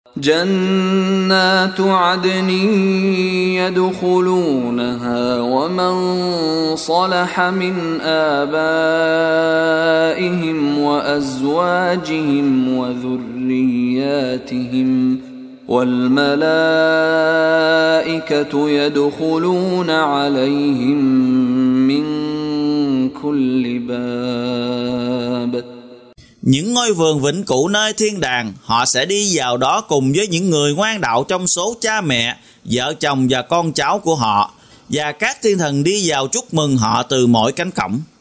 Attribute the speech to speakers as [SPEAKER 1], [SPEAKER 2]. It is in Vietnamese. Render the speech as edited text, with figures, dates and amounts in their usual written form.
[SPEAKER 1] جنات عدن يدخلونها ومن صلح من آبائهم وأزواجهم وذرياتهم والملائكة يدخلون عليهم من كل باب.
[SPEAKER 2] Những ngôi vườn vĩnh cửu nơi thiên đàng, họ sẽ đi vào đó cùng với những người ngoan đạo trong số cha mẹ, vợ chồng và con cháu của họ, và các thiên thần đi vào chúc mừng họ từ mọi cánh cổng.